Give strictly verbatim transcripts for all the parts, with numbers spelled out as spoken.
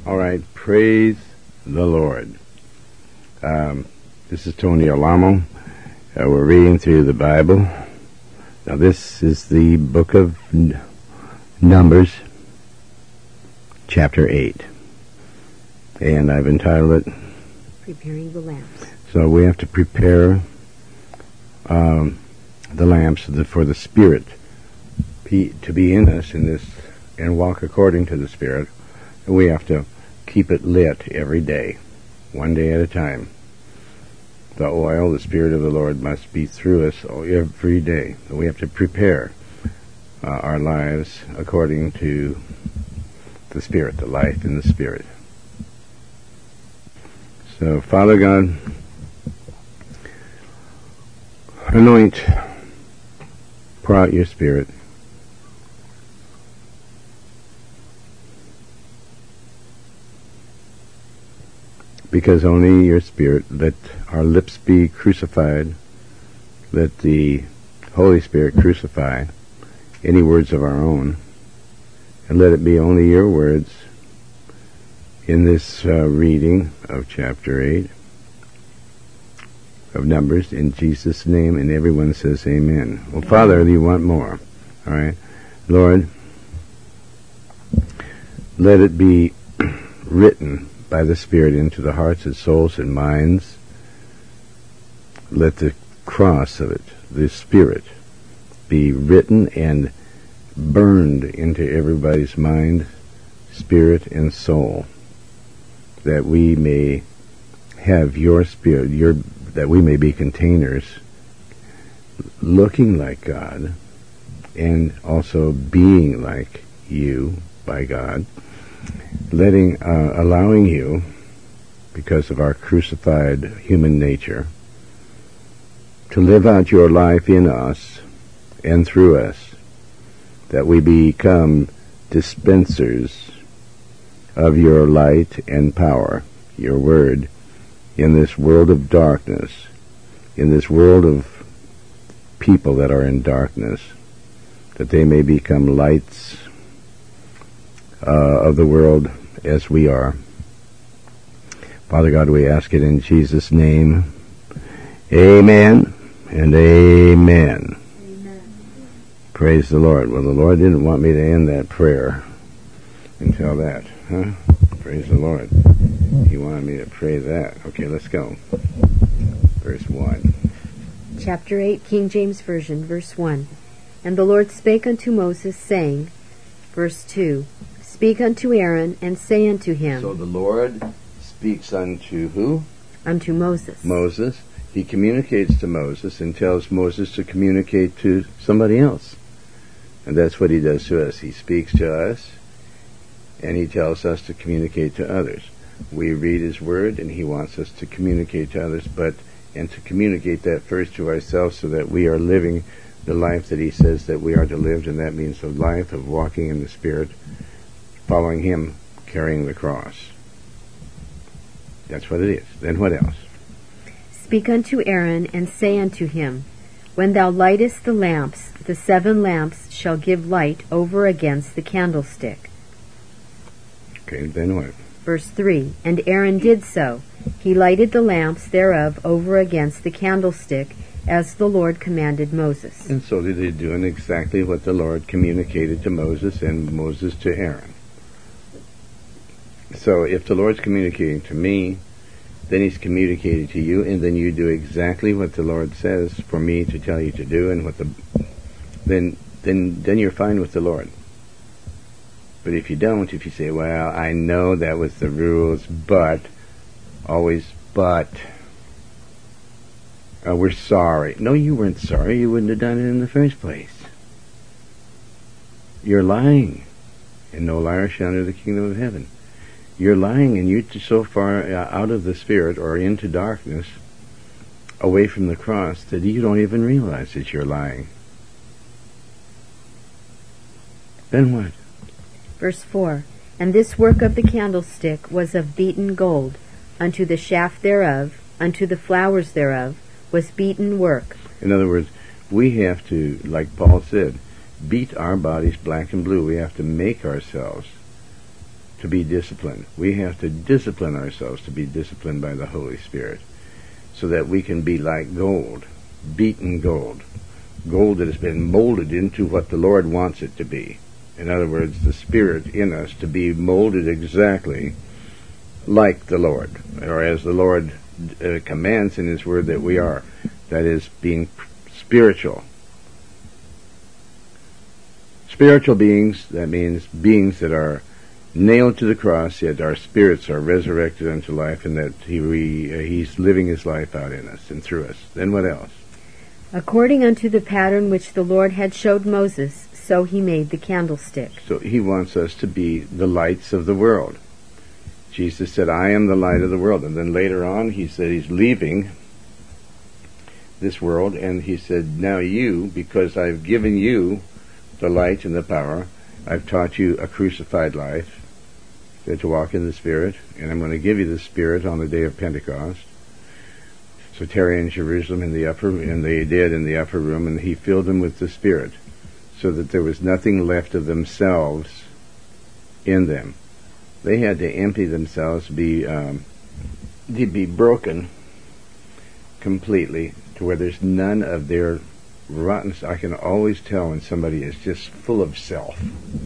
All right, praise the Lord. Um, this is Tony Alamo. Uh, we're reading through the Bible. Now this is the book of N- Numbers, chapter eight. And I've entitled it, Preparing the Lamps. So we have to prepare um, the lamps for the, for the Spirit be, to be in us in this and walk according to the Spirit. And we have to keep it lit every day, one day at a time. The oil, the Spirit of the Lord, must be through us every day. We have to prepare uh, our lives according to the Spirit, the life in the Spirit. So, Father God, anoint, pour out your Spirit. Because only your Spirit, let our lips be crucified, let the Holy Spirit crucify any words of our own, and let it be only your words in this uh, reading of chapter eight of Numbers, in Jesus' name, and everyone says amen. Well, Father, do you want more? All right. Lord, let it be written by the Spirit into the hearts and souls and minds. Let the cross of it, the Spirit, be written and burned into everybody's mind, spirit, and soul, that we may have your Spirit, your that we may be containers looking like God and also being like you by God, letting, uh, allowing you, because of our crucified human nature, to live out your life in us and through us, that we become dispensers of your light and power, your word, in this world of darkness, in this world of people that are in darkness, that they may become lights Uh, of the world as we are. Father God, we ask it in Jesus' name. Amen and amen. Amen. Praise the Lord. Well, the Lord didn't want me to end that prayer until that, huh? Praise the Lord. He wanted me to pray that. Okay, let's go. Verse one. Chapter eight, King James Version, verse one. And the Lord spake unto Moses, saying, verse two, Speak unto Aaron, and say unto him. So the Lord speaks unto who? Unto Moses. Moses. He communicates to Moses and tells Moses to communicate to somebody else. And that's what he does to us. He speaks to us, and he tells us to communicate to others. We read his word, and he wants us to communicate to others, but and to communicate that first to ourselves so that we are living the life that he says that we are to live, and that means the life of walking in the Spirit, following him, carrying the cross. That's what it is. Then what else? Speak unto Aaron, and say unto him, When thou lightest the lamps, the seven lamps shall give light over against the candlestick. Okay, then what? Verse three, And Aaron did so. He lighted the lamps thereof over against the candlestick, as the Lord commanded Moses. And so they did doing exactly what the Lord communicated to Moses and Moses to Aaron. So if the Lord's communicating to me, then he's communicating to you, and then you do exactly what the Lord says for me to tell you to do, and what the then then then you're fine with the Lord. But if you don't, if you say, well, I know that was the rules, but always but uh, we're sorry. No, you weren't sorry. You wouldn't have done it in the first place. You're lying, and no liar shall enter the kingdom of heaven. You're lying, and you're so far uh, out of the Spirit or into darkness, away from the cross, that you don't even realize that you're lying. Then what? Verse four, And this work of the candlestick was of beaten gold. Unto the shaft thereof, unto the flowers thereof, was beaten work. In other words, we have to, like Paul said, beat our bodies black and blue. We have to make ourselves to be disciplined. We have to discipline ourselves to be disciplined by the Holy Spirit so that we can be like gold, beaten gold, gold that has been molded into what the Lord wants it to be. In other words, the Spirit in us to be molded exactly like the Lord, or as the Lord uh, commands in His Word that we are. That is, being spiritual. Spiritual beings, that means beings that are nailed to the cross, yet our spirits are resurrected unto life, and that he, we, uh, He's living His life out in us and through us. Then what else? According unto the pattern which the Lord had showed Moses, so He made the candlestick. So He wants us to be the lights of the world. Jesus said, I am the light of the world. And then later on, He said He's leaving this world, and He said, now you, because I've given you the light and the power, I've taught you a crucified life, to walk in the Spirit, and I'm going to give you the Spirit on the day of Pentecost. So tarry in Jerusalem in the upper, and they did in the upper room, and He filled them with the Spirit, so that there was nothing left of themselves in them. They had to empty themselves, be um, to be broken completely, to where there's none of their rotten. I can always tell when somebody is just full of self.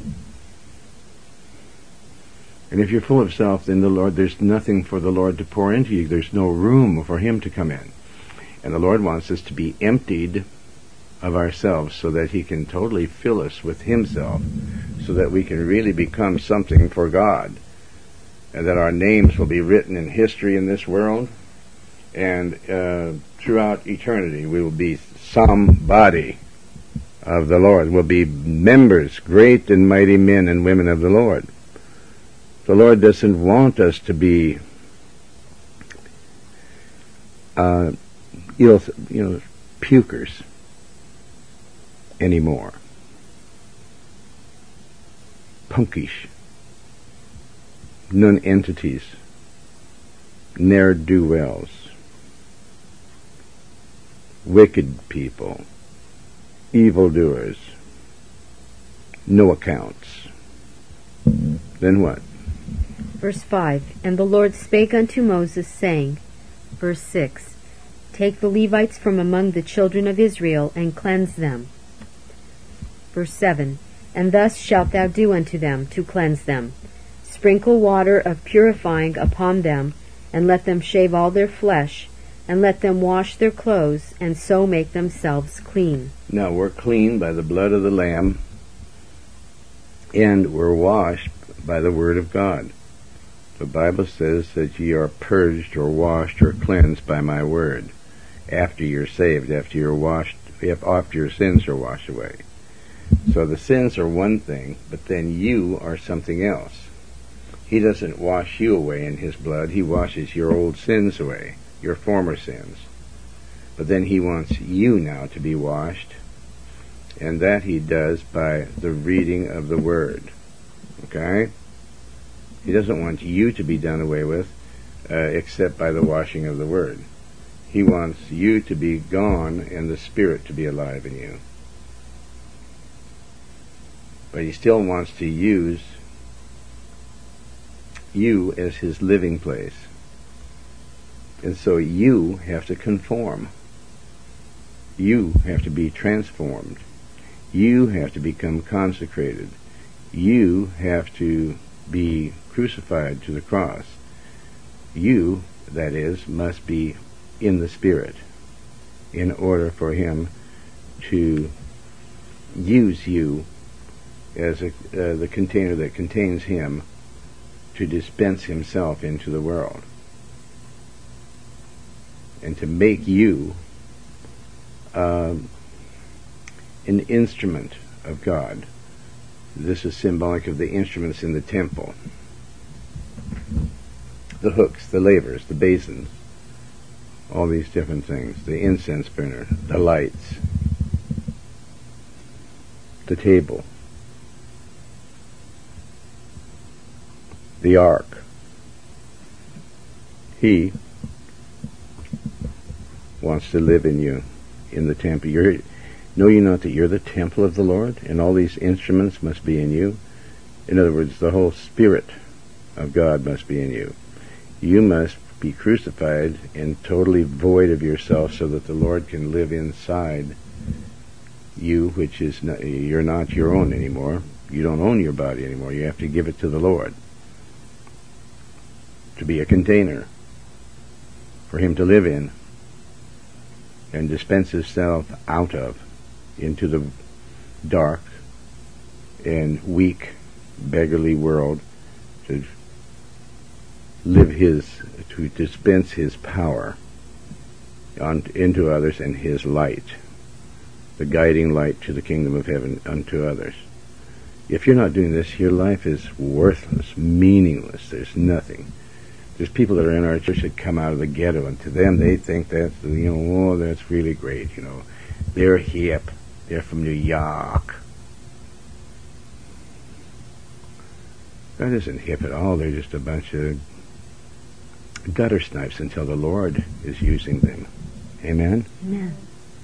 And if you're full of self, then the Lord, there's nothing for the Lord to pour into you. There's no room for Him to come in. And the Lord wants us to be emptied of ourselves so that He can totally fill us with Himself, so that we can really become something for God, and that our names will be written in history in this world, and uh, throughout eternity we will be somebody of the Lord. We'll be members, great and mighty men and women of the Lord. The Lord doesn't want us to be uh, ill, you know, pukers anymore. Punkish, non-entities, ne'er-do-wells, wicked people, evildoers, no accounts. Then what? Verse five, and the Lord spake unto Moses, saying, verse six, take the Levites from among the children of Israel, and cleanse them. Verse seven, and thus shalt thou do unto them, to cleanse them. Sprinkle water of purifying upon them, and let them shave all their flesh, and let them wash their clothes, and so make themselves clean. Now we're clean by the blood of the Lamb, and we're washed by the Word of God. The Bible says that ye are purged or washed or cleansed by my word, after you're saved, after you're washed, if after your sins are washed away. So the sins are one thing, but then you are something else. He doesn't wash you away in His blood. He washes your old sins away, your former sins. But then He wants you now to be washed, and that He does by the reading of the Word. Okay? He doesn't want you to be done away with, uh, except by the washing of the Word. He wants you to be gone and the Spirit to be alive in you. But He still wants to use you as His living place. And so you have to conform. You have to be transformed. You have to become consecrated. You have to be crucified to the cross. You, that is, must be in the Spirit in order for Him to use you as a, uh, the container that contains Him to dispense Himself into the world, and to make you um, an instrument of God. This is symbolic of the instruments in the temple. The hooks, the lavers, the basins, all these different things, the incense burner, the lights, the table, the ark. He wants to live in you, in the temple. You're, know you not that you're the temple of the Lord, and all these instruments must be in you? In other words, the whole Spirit of God must be in you. You must be crucified and totally void of yourself so that the Lord can live inside you, which is not, you're not your own anymore. You don't own your body anymore. You have to give it to the Lord to be a container for him to live in and dispense himself out of into the dark and weak, beggarly world, to live his, to dispense his power on, into others, and his light, the guiding light to the kingdom of heaven unto others. If you're not doing this, your life is worthless, meaningless. There's nothing. There's people that are in our church that come out of the ghetto, and to them they think that's, you know, oh, that's really great, you know. They're hip. They're from New York. That isn't hip at all. They're just a bunch of gutter snipes until the Lord is using them. Amen? Amen.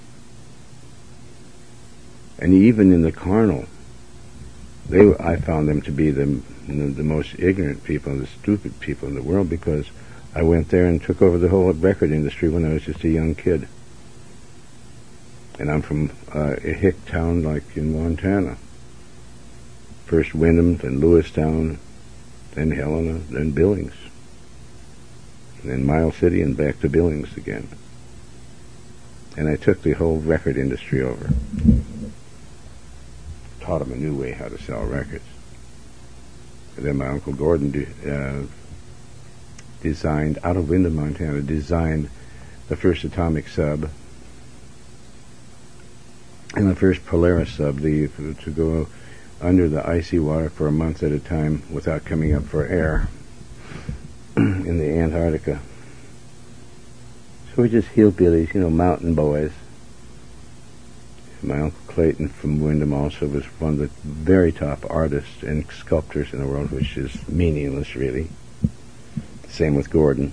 And even in the carnal, they, I found them to be the, the most ignorant people, the stupid people in the world, because I went there and took over the whole record industry when I was just a young kid. And I'm from uh, a hick town like in Montana. First Windham, then Lewistown, then Helena, then Billings. And then Miles City and back to Billings again. And I took the whole record industry over. Taught them a new way how to sell records. And then my Uncle Gordon de- uh, designed, out of Windham, Montana, designed the first atomic sub and the first Polaris sub, the, to go under the icy water for a month at a time without coming up for air in the Antarctica. So we're just hillbillies, you know, mountain boys. My Uncle Clayton from Windham also was one of the very top artists and sculptors in the world, which is meaningless, really. Same with Gordon.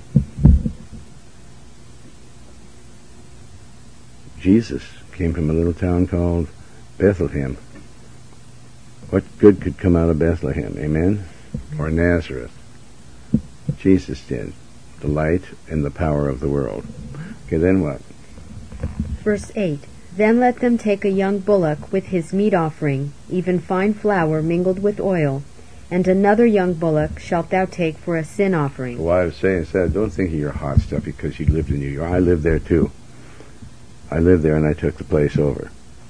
Jesus came from a little town called Bethlehem. What good could come out of Bethlehem? Amen? Or Nazareth? Jesus did. The light and the power of the world. Okay, then what? Verse eight. Then let them take a young bullock with his meat offering, even fine flour mingled with oil, and another young bullock shalt thou take for a sin offering. Well, I was saying, said, don't think of your hot stuff because you lived in New York. I lived there too. I lived there and I took the place over.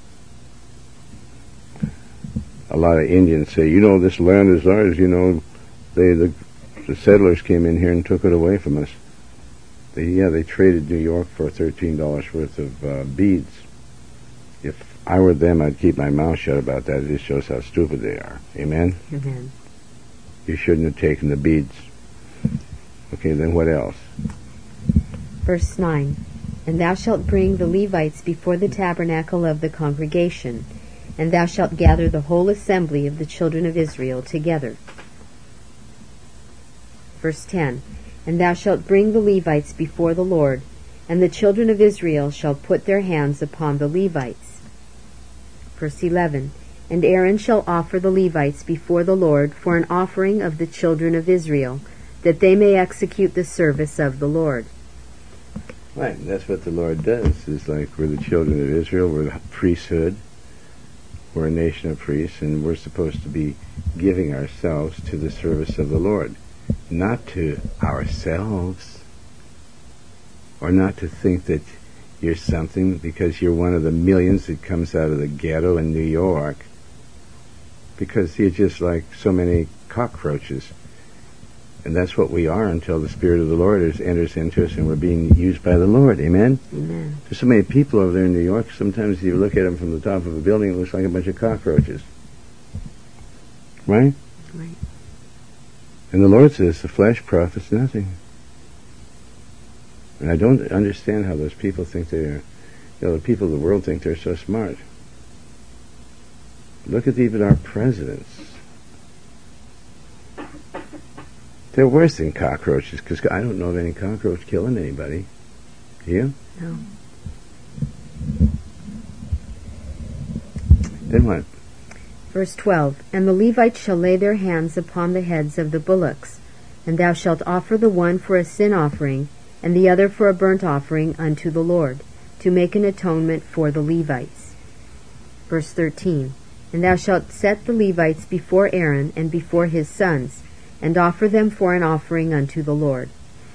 A lot of Indians say, you know, this land is ours, you know, they the, the settlers came in here and took it away from us. They, yeah, they traded New York for thirteen dollars worth of uh, beads. If I were them, I'd keep my mouth shut about that. It just shows how stupid they are. Amen? Amen. You shouldn't have taken the beads. Okay, then what else? Verse nine. And thou shalt bring the Levites before the tabernacle of the congregation, and thou shalt gather the whole assembly of the children of Israel together. Verse ten. And thou shalt bring the Levites before the Lord, and the children of Israel shall put their hands upon the Levites. Verse eleven. And Aaron shall offer the Levites before the Lord for an offering of the children of Israel, that they may execute the service of the Lord. Right, that's what the Lord does. It's like we're the children of Israel, we're the priesthood, we're a nation of priests, and we're supposed to be giving ourselves to the service of the Lord, not to ourselves, or not to think that you're something because you're one of the millions that comes out of the ghetto in New York, because you're just like so many cockroaches. And that's what we are until the Spirit of the Lord is, enters into us and we're being used by the Lord. Amen? Amen. There's so many people over there in New York, sometimes you look at them from the top of a building, it looks like a bunch of cockroaches. Right? Right. And the Lord says the flesh profits nothing. And I don't understand how those people think they are, you know, the people of the world think they're so smart. Look at even our presidents. They're worse than cockroaches, because I don't know of any cockroach killing anybody. You? No. Then what? Verse twelve. And the Levites shall lay their hands upon the heads of the bullocks, And thou shalt offer the one for a sin offering, and the other for a burnt offering unto the Lord, to make an atonement for the Levites. Verse thirteen. And thou shalt set the Levites before Aaron and before his sons, and offer them for an offering unto the Lord.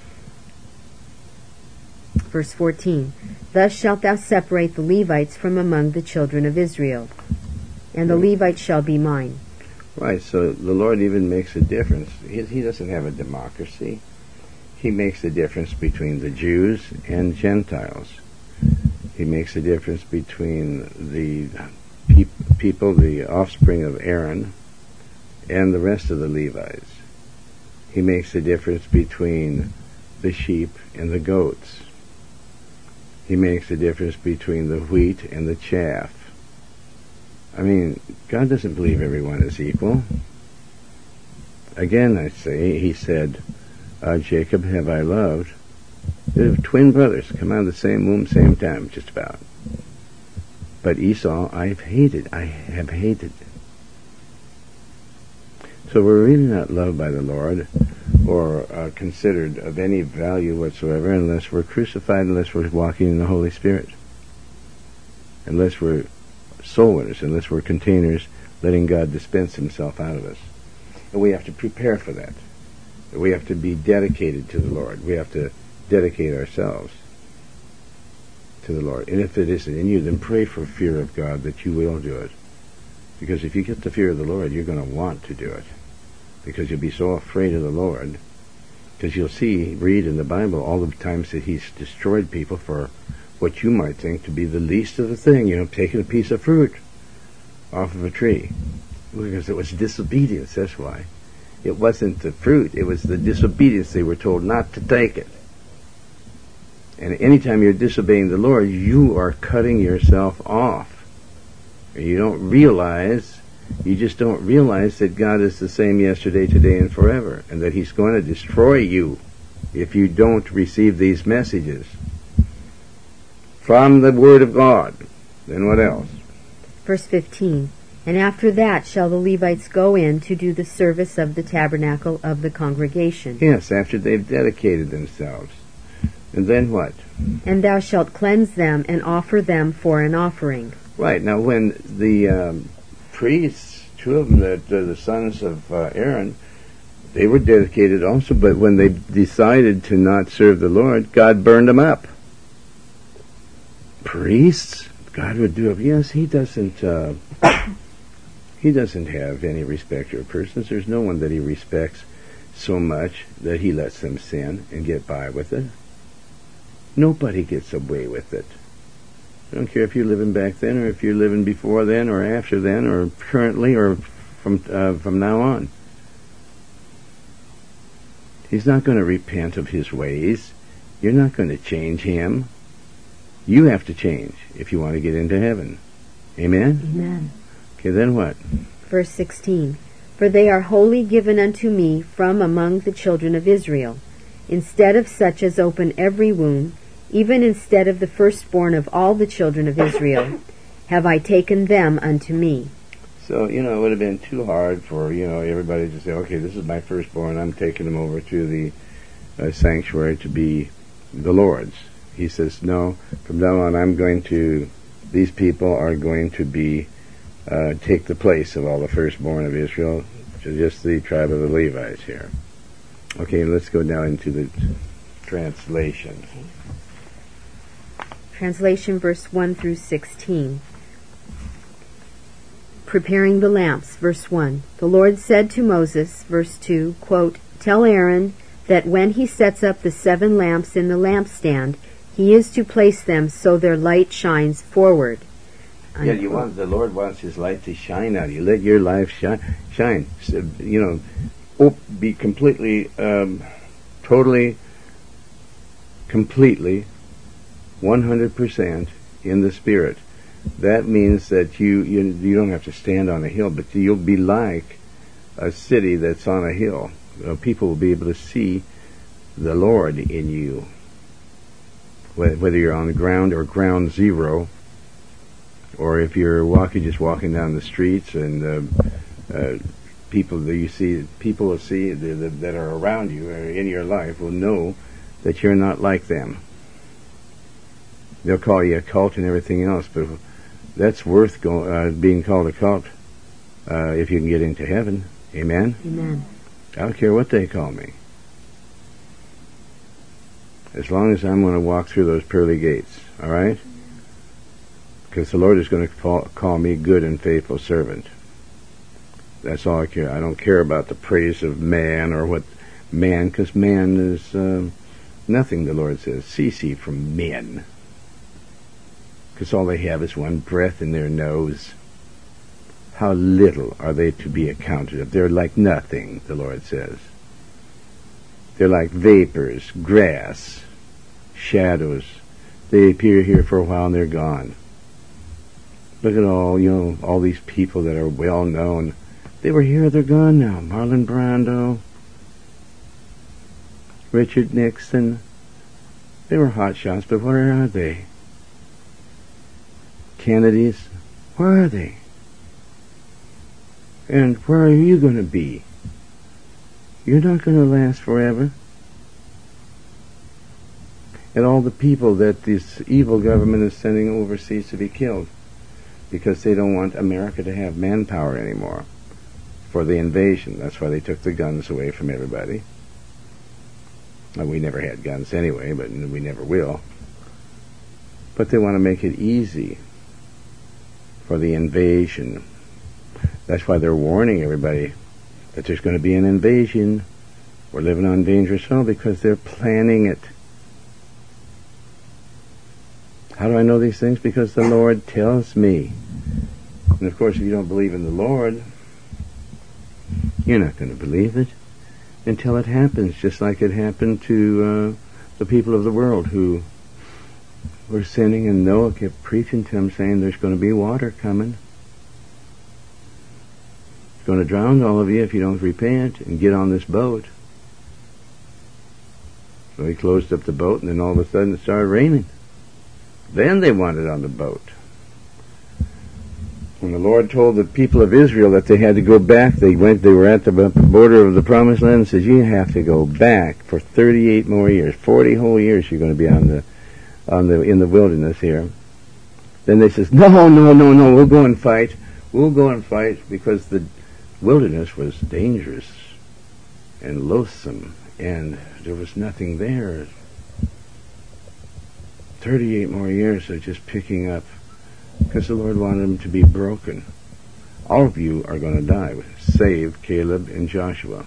Verse fourteen. Thus shalt thou separate the Levites from among the children of Israel, and the Levites shall be mine. Right, so the Lord even makes a difference. He, he doesn't have a democracy. He makes a difference between the Jews and Gentiles. He makes a difference between the pe- people, the offspring of Aaron, and the rest of the Levites. He makes a difference between the sheep and the goats. He makes a difference between the wheat and the chaff. I mean, God doesn't believe everyone is equal. Again, I say, he said, uh, Jacob have I loved. They're twin brothers, come out of the same womb, same time, just about. But Esau I've hated, I have hated. So we're really not loved by the Lord, or uh, considered of any value whatsoever, unless we're crucified, unless we're walking in the Holy Spirit. Unless we're soul winners, unless we're containers letting God dispense himself out of us. And we have to prepare for that. We have to be dedicated to the Lord. We have to dedicate ourselves to the Lord. And if it isn't in you, then pray for fear of God that you will do it. Because if you get the fear of the Lord, you're going to want to do it. Because you'll be so afraid of the Lord. Because you'll see, read in the Bible all the times that he's destroyed people for what you might think to be the least of the thing, you know, taking a piece of fruit off of a tree. Because it was disobedience, that's why. It wasn't the fruit, it was the disobedience. They were told not to take it. And anytime you're disobeying the Lord, you are cutting yourself off. And you don't realize, you just don't realize that God is the same yesterday, today, and forever. And that he's going to destroy you if you don't receive these messages from the Word of God. Then what else? Verse fifteen. And after that shall the Levites go in to do the service of the tabernacle of the congregation. Yes, after they've dedicated themselves. And then what? And thou shalt cleanse them and offer them for an offering. Right. Now when the um, priests, two of them, that uh, the sons of uh, Aaron, they were dedicated also, but when they decided to not serve the Lord, God burned them up. Priests? God would do it. Yes, he doesn't... Uh, He doesn't have any respect for persons. There's no one that he respects so much that he lets them sin and get by with it. Nobody gets away with it. I don't care if you're living back then or if you're living before then or after then or currently or from uh, from now on. He's not going to repent of his ways. You're not going to change him. You have to change if you want to get into heaven. Amen? Amen. Okay, then what? Verse sixteen. For they are wholly given unto me from among the children of Israel, instead of such as open every womb, even instead of the firstborn of all the children of Israel, have I taken them unto me. So, you know, it would have been too hard for, you know, everybody to say, okay, this is my firstborn, I'm taking them over to the uh, sanctuary to be the Lord's. He says, no, from now on I'm going to, these people are going to be Uh, take the place of all the firstborn of Israel, to just the tribe of the Levites here. Okay, let's go now into the translation. Translation verse one through sixteen. Preparing the lamps, verse one. The Lord said to Moses, verse two, quote, Tell Aaron that when he sets up the seven lamps in the lampstand, he is to place them so their light shines forward. Yeah, you want the Lord wants His light to shine out. You let your life shine. Shine. So, you know, op- be completely, um, totally, completely, one hundred percent in the Spirit. That means that you, you you don't have to stand on a hill, but you'll be like a city that's on a hill. You know, people will be able to see the Lord in you, whether you're on the ground or ground zero. Or if you're walking, just walking down the streets and uh, uh, people that you see, people will see that, that are around you or in your life will know that you're not like them. They'll call you a cult and everything else, but that's worth go, uh, being called a cult uh, if you can get into heaven. Amen? Amen. I don't care what they call me. As long as I'm going to walk through those pearly gates, all right? Because the Lord is going to call, call me good and faithful servant. That's all I care. I don't care about the praise of man or what man, because man is uh, nothing, the Lord says. Cease ye from men. Because all they have is one breath in their nose. How little are they to be accounted of? They're like nothing, the Lord says. They're like vapors, grass, shadows. They appear here for a while and they're gone. Look at all, you know, all these people that are well known. They were here, they're gone now. Marlon Brando, Richard Nixon. They were hot shots, but where are they? Kennedys, where are they? And where are you going to be? You're not going to last forever. And all the people that this evil government is sending overseas to be killed because they don't want America to have manpower anymore for the invasion. That's why they took the guns away from everybody. Well, we never had guns anyway, but we never will. But they want to make it easy for the invasion. That's why they're warning everybody that there's going to be an invasion. We're living on dangerous soil because they're planning it. How do I know these things? Because the Lord tells me. And of course, if you don't believe in the Lord, you're not going to believe it until it happens, just like it happened to uh, the people of the world who were sinning, and Noah kept preaching to them, saying there's going to be water coming. It's going to drown all of you if you don't repent and get on this boat. So he closed up the boat, and then all of a sudden it started raining. Then they wanted on the boat. When the Lord told the people of Israel that they had to go back, they went. They were at the border of the Promised Land and says, "You have to go back for thirty-eight more years, forty whole years. You're going to be on the, on the in the wilderness here." Then they says, "No, no, no, no. We'll go and fight. We'll go and fight because the wilderness was dangerous and loathsome, and there was nothing there." Thirty-eight more years of just picking up, because the Lord wanted them to be broken. All of you are going to die, save Caleb and Joshua.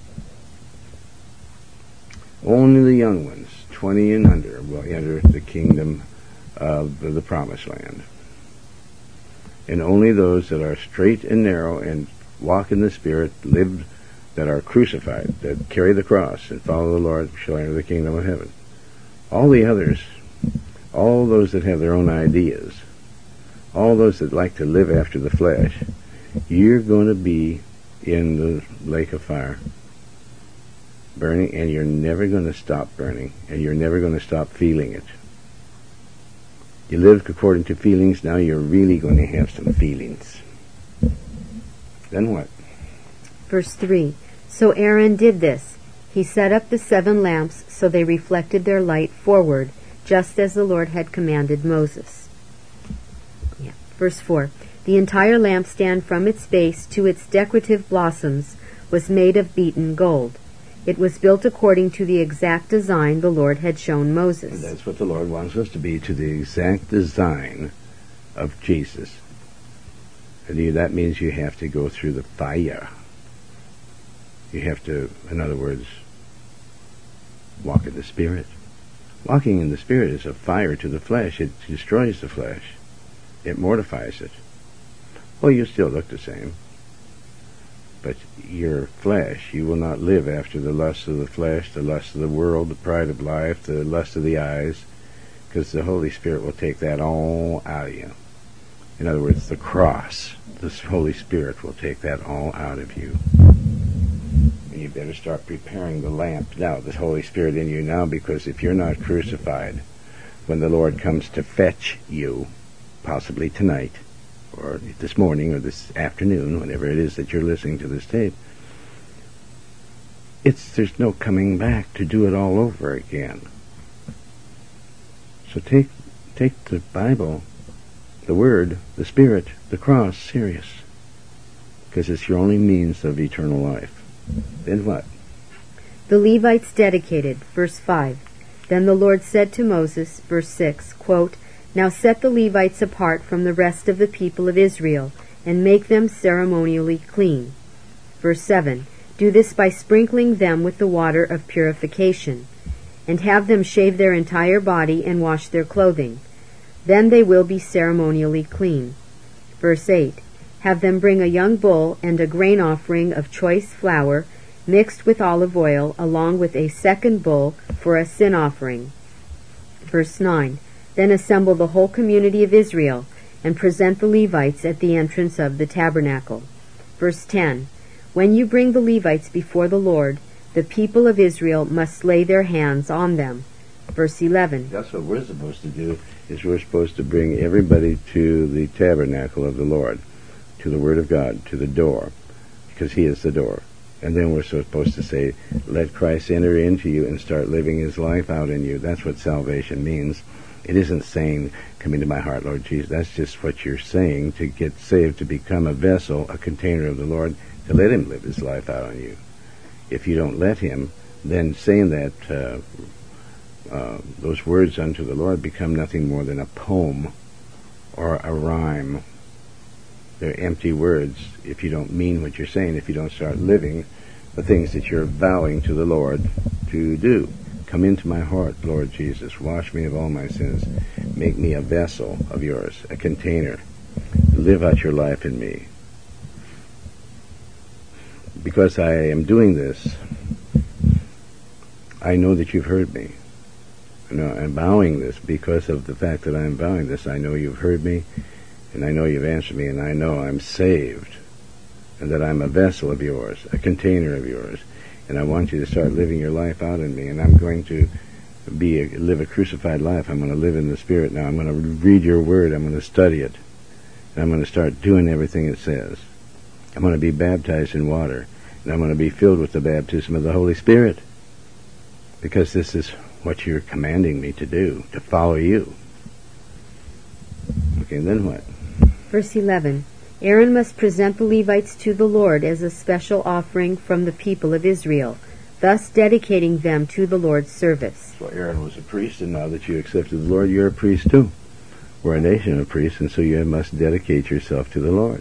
Only the young ones, twenty and under, will enter the kingdom of the Promised Land. And only those that are straight and narrow and walk in the Spirit, live, that are crucified, that carry the cross and follow the Lord, shall enter the kingdom of heaven. All the others, all those that have their own ideas, all those that like to live after the flesh, you're going to be in the lake of fire, burning, and you're never going to stop burning, and you're never going to stop feeling it. You live according to feelings, now you're really going to have some feelings. Then what? Verse three. So Aaron did this. He set up the seven lamps so they reflected their light forward, just as the Lord had commanded Moses. Yeah. Verse four. The entire lampstand from its base to its decorative blossoms was made of beaten gold. It was built according to the exact design the Lord had shown Moses. And that's what the Lord wants us to be, to the exact design of Jesus. And that means you have to go through the fire. You have to, in other words, walk in the Spirit. Walking in the Spirit is a fire to the flesh. It destroys the flesh. It mortifies it. Well, you still look the same. But your flesh, you will not live after the lust of the flesh, the lust of the world, the pride of life, the lust of the eyes, because the Holy Spirit will take that all out of you. In other words, the cross, the Holy Spirit will take that all out of you. And you better start preparing the lamp now, the Holy Spirit in you now, because if you're not crucified, when the Lord comes to fetch you, possibly tonight, or this morning, or this afternoon, whenever it is that you're listening to this tape, it's there's no coming back to do it all over again. So take take the Bible, the Word, the Spirit, the cross serious, because it's your only means of eternal life. Then what? The Levites dedicated, verse five. Then the Lord said to Moses, verse six, quote, Now set the Levites apart from the rest of the people of Israel, and make them ceremonially clean. Verse seven, Do this by sprinkling them with the water of purification, and have them shave their entire body and wash their clothing. Then they will be ceremonially clean. Verse eight, Have them bring a young bull and a grain offering of choice flour, mixed with olive oil, along with a second bull for a sin offering. Verse nine, Then assemble the whole community of Israel, and present the Levites at the entrance of the tabernacle. Verse ten, When you bring the Levites before the Lord, the people of Israel must lay their hands on them. Verse eleven. That's what we're supposed to do, is we're supposed to bring everybody to the tabernacle of the Lord, to the Word of God, to the door, because He is the door. And then we're supposed to say, let Christ enter into you and start living His life out in you. That's what salvation means. It isn't saying, come into my heart, Lord Jesus. That's just what you're saying, to get saved, to become a vessel, a container of the Lord, to let Him live His life out on you. If you don't let Him, then saying that uh, uh, those words unto the Lord become nothing more than a poem or a rhyme. They're empty words if you don't mean what you're saying, if you don't start living the things that you're vowing to the Lord to do. Come into my heart, Lord Jesus. Wash me of all my sins. Make me a vessel of yours, a container. Live out your life in me. Because I am doing this, I know that you've heard me. You know, I'm vowing this because of the fact that I'm vowing this. I know you've heard me, and I know you've answered me, and I know I'm saved, and that I'm a vessel of yours, a container of yours, and I want you to start living your life out in me, and I'm going to be a, live a crucified life. I'm going to live in the Spirit now. I'm going to read your Word. I'm going to study it, and I'm going to start doing everything it says. I'm going to be baptized in water, and I'm going to be filled with the baptism of the Holy Spirit, because this is what you're commanding me to do, to follow you. Okay, then what? Verse eleven. Aaron must present the Levites to the Lord as a special offering from the people of Israel, thus dedicating them to the Lord's service. So Aaron was a priest, and now that you accepted the Lord, you're a priest too. We're a nation of priests, and so you must dedicate yourself to the Lord.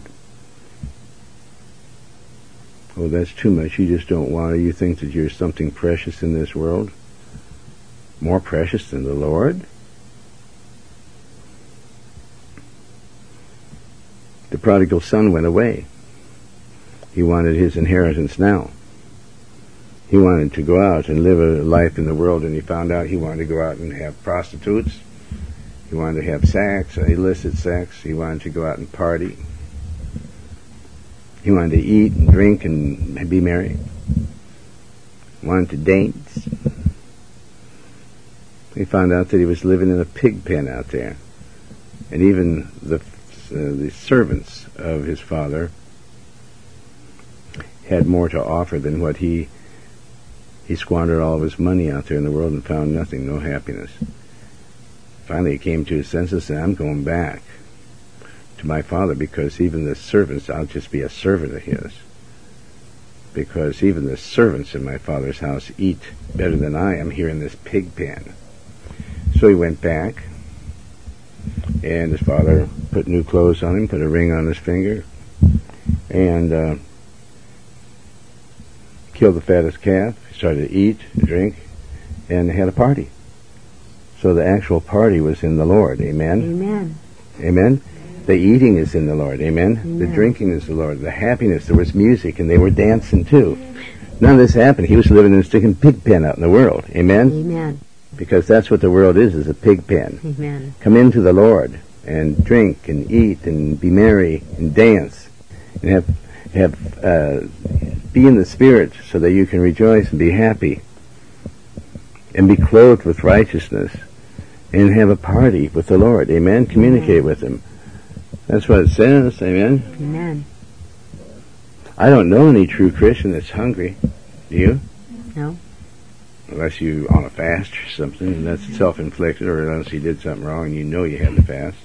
Oh, that's too much. You just don't want to. You think that you're something precious in this world? More precious than the Lord? The prodigal son went away. He wanted his inheritance now. He wanted to go out and live a life in the world, and he found out he wanted to go out and have prostitutes. He wanted to have sex, illicit sex. He wanted to go out and party. He wanted to eat and drink and be merry. He wanted to dance. He found out that he was living in a pig pen out there. And even the uh, the servants of his father had more to offer than what he he squandered all of his money out there in the world and found nothing, no happiness. Finally he came to his senses and said, I'm going back to my father, because even the servants, I'll just be a servant of his. Because even the servants in my father's house eat better than I am here in this pig pen. So he went back, and his father put new clothes on him, put a ring on his finger, and uh, killed the fattest calf. He started to eat, drink, and they had a party. So the actual party was in the Lord. Amen? Amen. Amen? The eating is in the Lord. Amen? Amen. The drinking is the Lord. The happiness, there was music, and they were dancing too. None of this happened. He was living in a sticking pig pen out in the world. Amen? Amen. Because that's what the world is, is a pig pen. Amen. Come into the Lord and drink and eat and be merry and dance and have have uh, be in the Spirit so that you can rejoice and be happy and be clothed with righteousness and have a party with the Lord. Amen? Communicate Amen. with Him. That's what it says, amen? Amen. I don't know any true Christian that's hungry. Do you? No. Unless you on a fast or something, and that's self-inflicted, or unless you did something wrong and you know you had to fast.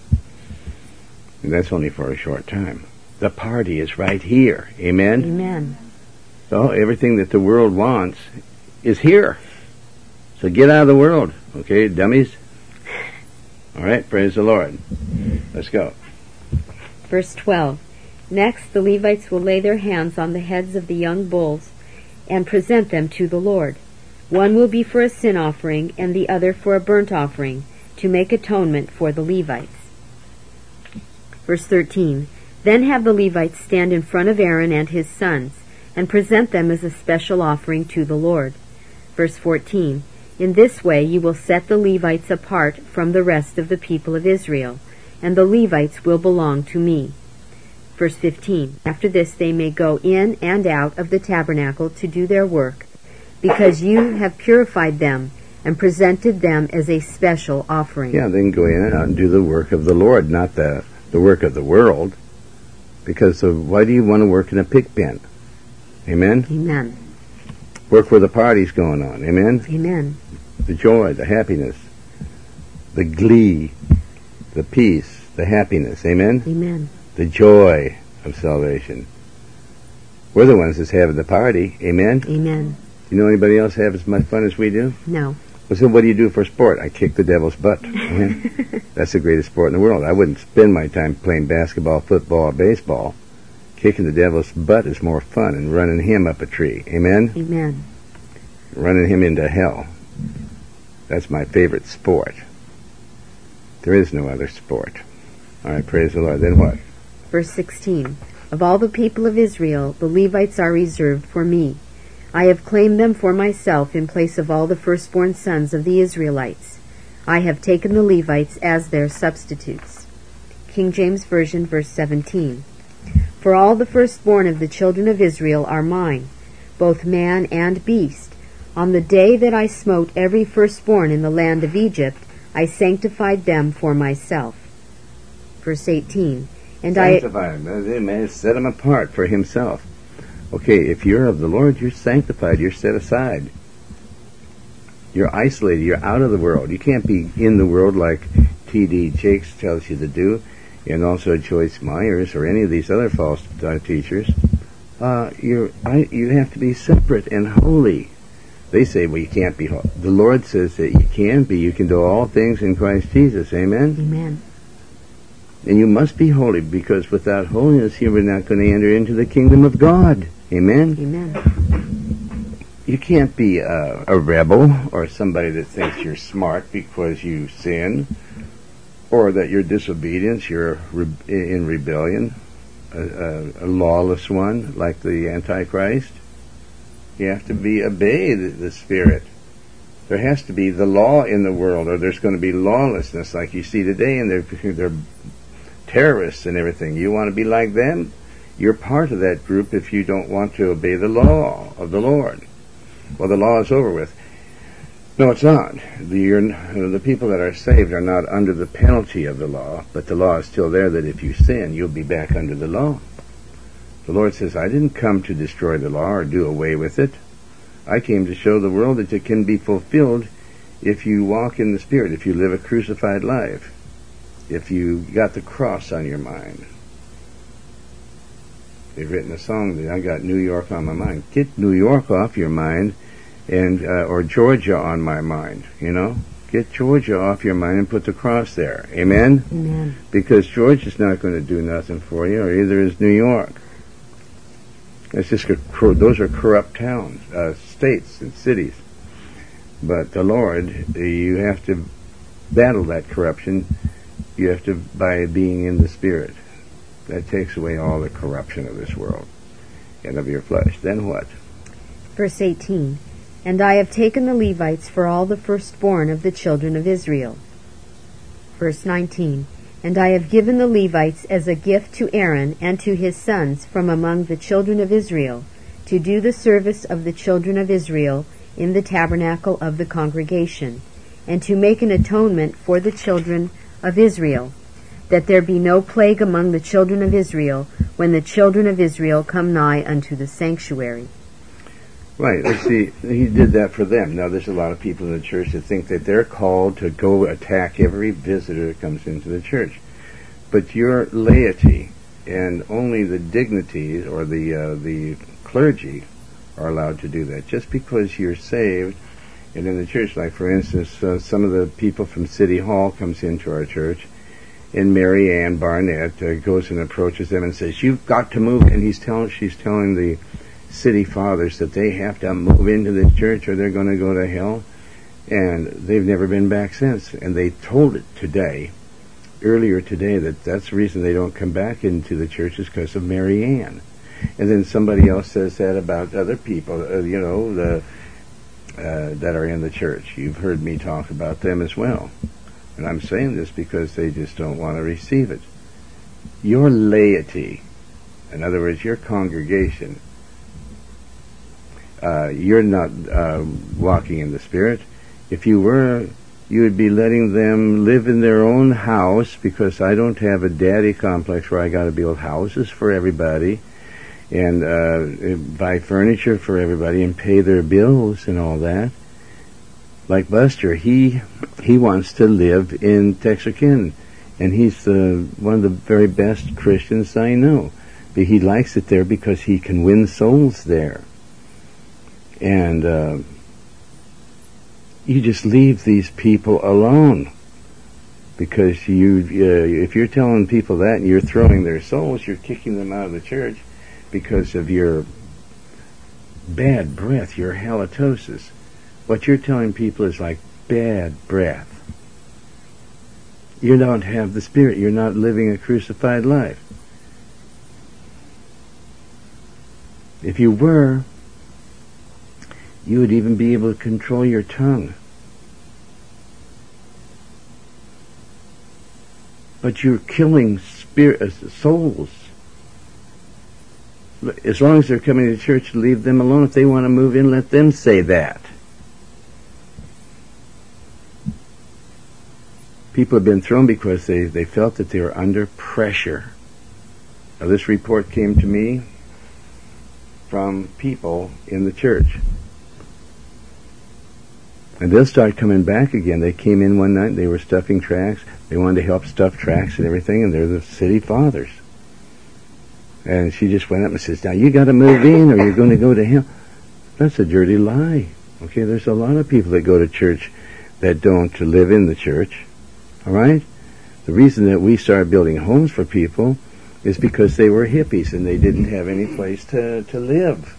And that's only for a short time. The party is right here, amen? Amen. So everything that the world wants is here. So get out of the world, okay, dummies? All right, praise the Lord. Let's go. Verse twelve. Next, the Levites will lay their hands on the heads of the young bulls and present them to the Lord. One will be for a sin offering and the other for a burnt offering, to make atonement for the Levites. Verse thirteen. Then have the Levites stand in front of Aaron and his sons, and present them as a special offering to the Lord. Verse fourteen. In this way you will set the Levites apart from the rest of the people of Israel, and the Levites will belong to me. Verse fifteen. After this they may go in and out of the tabernacle to do their work, because you have purified them and presented them as a special offering. Yeah, they can go in and out and do the work of the Lord, not the, the work of the world. Because of, why do you want to work in a pig pen? Amen? Amen. Work where the party's going on. Amen? Amen. The joy, the happiness, the glee, the peace, the happiness. Amen? Amen. The joy of salvation. We're the ones that's having the party. Amen? Amen. You know anybody else have as much fun as we do? No. Well, so what do you do for sport? I kick the devil's butt. Amen? That's the greatest sport in the world. I wouldn't spend my time playing basketball, football, or baseball. Kicking the devil's butt is more fun than running him up a tree. Amen? Amen. Running him into hell. That's my favorite sport. There is no other sport. All right, praise the Lord. Then what? Verse sixteen. Of all the people of Israel, the Levites are reserved for me. I have claimed them for myself in place of all the firstborn sons of the Israelites. I have taken the Levites as their substitutes. King James Version, verse seventeen. For all the firstborn of the children of Israel are mine, both man and beast. On the day that I smote every firstborn in the land of Egypt, I sanctified them for myself. Verse eighteen. And Sanctify them. Amen. Set them apart for himself. Okay, if you're of the Lord, you're sanctified. You're set aside. You're isolated. You're out of the world. You can't be in the world like T D Jakes tells you to do, and also Joyce Myers or any of these other false uh, teachers. Uh, you're, I, you have to be separate and holy. They say, well, you can't be holy. The Lord says that you can be. You can do all things in Christ Jesus. Amen? Amen. And you must be holy, because without holiness you are not going to enter into the kingdom of God. Amen? Amen. You can't be a, a rebel or somebody that thinks you're smart because you sin, or that you're disobedience, you're re- in rebellion, a, a, a lawless one like the Antichrist. You have to be obey the, the Spirit. There has to be the law in the world, or there's going to be lawlessness like you see today, and they're, they're terrorists and everything. You want to be like them? You're part of that group if you don't want to obey the law of the Lord. Well, the law is over with. No, it's not. The, you're, the people that are saved are not under the penalty of the law, but the law is still there that if you sin, you'll be back under the law. The Lord says, I didn't come to destroy the law or do away with it. I came to show the world that it can be fulfilled if you walk in the Spirit, if you live a crucified life, if you got the cross on your mind. They've written a song that I got New York on my mind. Get New York off your mind, and uh, or Georgia on my mind, you know. Get Georgia off your mind and put the cross there. Amen? Amen. Because Georgia's not going to do nothing for you, or either is New York. It's just a, those are corrupt towns, uh, states and cities. But the Lord, you have to battle that corruption. You have to, by being in the Spirit. That takes away all the corruption of this world and of your flesh. Then what? Verse eighteen. And I have taken the Levites for all the firstborn of the children of Israel. Verse nineteen. And I have given the Levites as a gift to Aaron and to his sons from among the children of Israel, to do the service of the children of Israel in the tabernacle of the congregation, and to make an atonement for the children of Israel. that there be no plague among the children of Israel, when the children of Israel come nigh unto the sanctuary. Right, let's see, he did that for them. Now there's a lot of people in the church that think that they're called to go attack every visitor that comes into the church. But your laity and only the dignities or the uh, the clergy are allowed to do that. Just because you're saved and in the church, like for instance, uh, some of the people from City Hall comes into our church, and Mary Ann Barnett uh, goes and approaches them and says, "You've got to move," and he's telling, she's telling the city fathers that they have to move into this church or they're going to go to hell, and they've never been back since. And they told it today, earlier today, that that's the reason they don't come back into the church is because of Mary Ann. And then somebody else says that about other people, uh, you know, the, uh, that are in the church. You've heard me talk about them as well. And I'm saying this because they just don't want to receive it. Your laity, in other words, your congregation, uh, you're not uh, walking in the Spirit. If you were, you would be letting them live in their own house, because I don't have a daddy complex where I got to build houses for everybody and uh, buy furniture for everybody and pay their bills and all that. Like Buster, he he wants to live in Texarkana, and he's the one of the very best Christians I know. But he likes it there because he can win souls there. And uh, you just leave these people alone, because you uh, if you're telling people that and you're throwing their souls, you're kicking them out of the church because of your bad breath, your halitosis. What you're telling people is like bad breath. You don't have the Spirit. You're not living a crucified life. If you were, you would even be able to control your tongue. But you're killing spirit, uh, souls. As long as they're coming to church, leave them alone. If they want to move in, let them say that. People have been thrown because they, they felt that they were under pressure. Now, this report came to me from people in the church. And they'll start coming back again. They came in one night, they were stuffing tracts. They wanted to help stuff tracts and everything, and they're the city fathers. And she just went up and says, "Now you got to move in or you're going to go to hell." That's a dirty lie. Okay, there's a lot of people that go to church that don't live in the church. All right? The reason that we started building homes for people is because they were hippies and they didn't have any place to, to live.